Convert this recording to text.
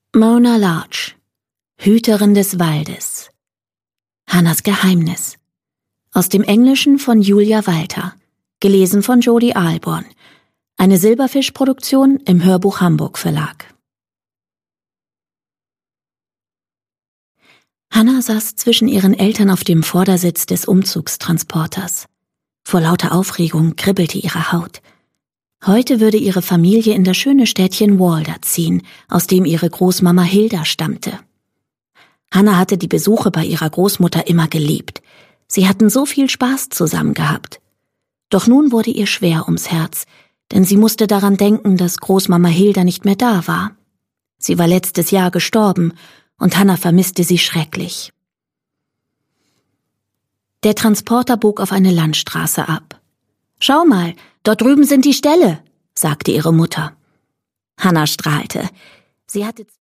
Mona Larch, Hüterin des Waldes. Hannahs Geheimnis. Aus dem Englischen von Julia Walter. Gelesen von Jodi Aalborn. Eine Silberfisch-Produktion im Hörbuch Hamburg Verlag. Hannah saß zwischen ihren Eltern auf dem Vordersitz des Umzugstransporters. Vor lauter Aufregung kribbelte ihre Haut. Heute würde ihre Familie in das schöne Städtchen Walder ziehen, aus dem ihre Großmama Hilda stammte. Hannah hatte die Besuche bei ihrer Großmutter immer geliebt. Sie hatten so viel Spaß zusammen gehabt. Doch nun wurde ihr schwer ums Herz, denn sie musste daran denken, dass Großmama Hilda nicht mehr da war. Sie war letztes Jahr gestorben und Hannah vermisste sie schrecklich. Der Transporter bog auf eine Landstraße ab. »Schau mal, dort drüben sind die Ställe«, sagte ihre Mutter. Hannah strahlte. Sie hatte